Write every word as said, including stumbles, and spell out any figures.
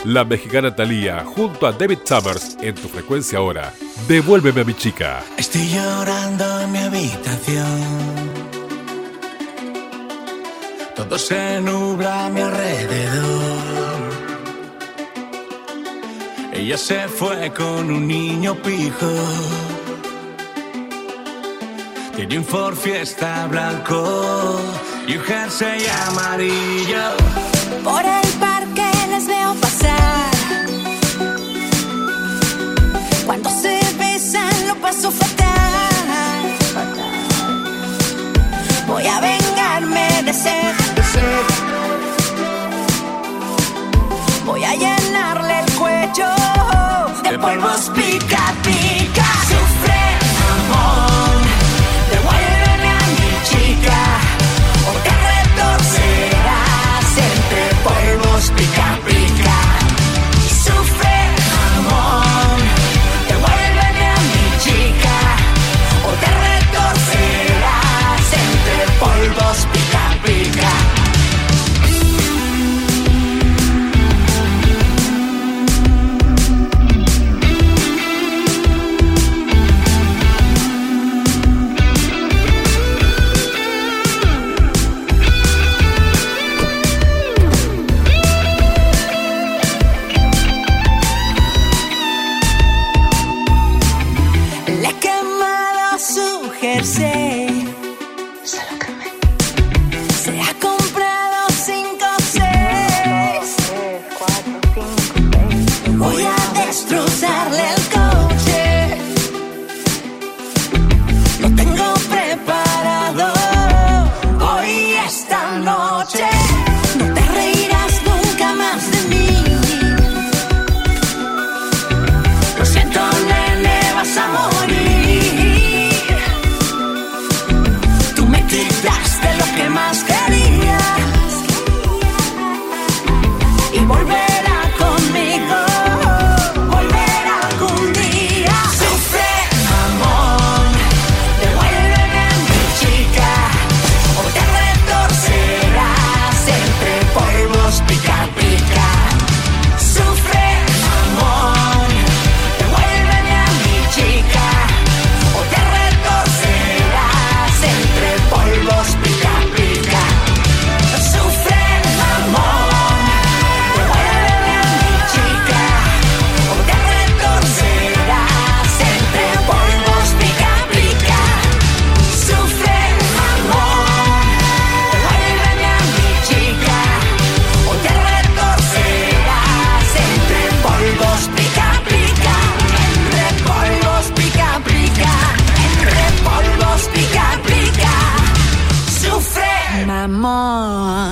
La mexicana Thalía junto a David Summers en Tu Frecuencia Ahora. Devuélveme a mi chica. Estoy llorando en mi habitación. Todo se nubla a mi alrededor. Ella se fue con un niño pijo. Tiene un Ford Fiesta blanco y un jersey amarillo. Por el parque les veo pasar. Cuando se besan lo paso fatal. Voy a vengarme de sed. Voy a llenarle el cuello de polvos pica pica. Sufre, amor, devuélveme a mi chica, o te retorcerás entre polvos pica pica. Sufre, amor, devuélveme a mi chica, o te retorcerás entre polvos pica pica. Se ha comprado cinco, seis. Voy a destrozarle el coche. Lo tengo preparado hoy esta noche. No te reirás nunca más de mí. Lo siento, nene, vas a morir. Quitaste lo que más querías y volverá conmigo, volverá algún día. Sufre, amor, devuélveme a mi chica, o te retorcerás entre polvos pica pica. Sufre, amor, devuélveme a mi chica, o te retorcerás entre polvos pica pica. Sufre, amor, devuélveme a mi chica, o te retorcerás entre polvos pica pica. Sufre, amor, devuélveme a mi chica, o te retorcerás entre polvos pica pica. Entre polvos pica pica, entre polvos pica pica. Sufre, mamón.